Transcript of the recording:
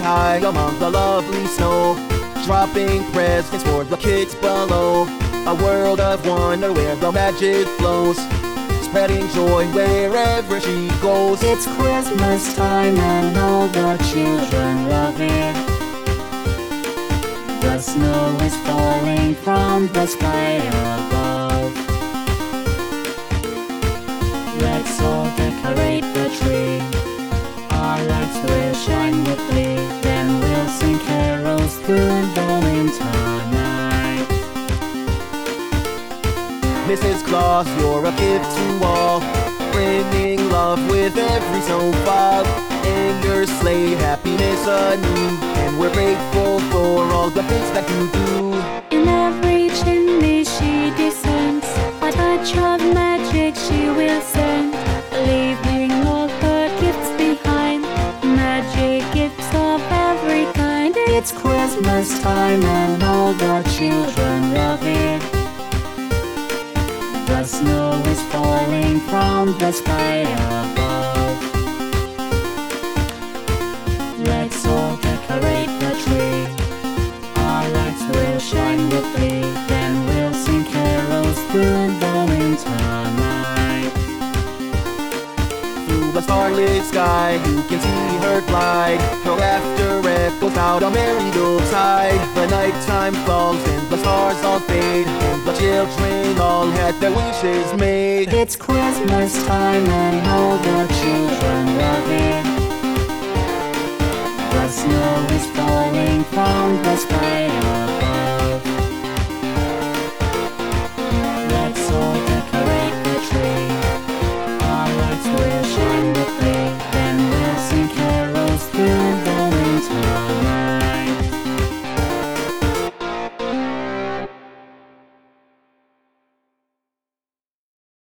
high among the lovely snow, dropping presents for the kids below. A world of wonder where the magic flows, spreading joy wherever she goes. It's Christmas time and all the children love it. The snow is falling from the sky above. Let's all decorate the tree. Our lights will shine with glee. Then we'll sing carols through the winter night. Mrs. Claus, you're a gift to all, bringing love with every snowfall. In your sleigh, happiness anew, and we're grateful for all the things that you do. In every chimney she descends, a touch of magic she will send, leaving all her gifts behind, magic gifts of every kind. It's Christmas time and all the children love it. The snow is falling from the sky above. Let's all decorate the tree. Our lights will shine with glee. Then we'll sing carols through the winter night. Through the starlit sky, you can see her glide. Her laughter echoes out on merry hillside. The nighttime falls and the stars all fade, and the children all had their wishes made. It's Christmas time and all the children love it. The snow is falling from the sky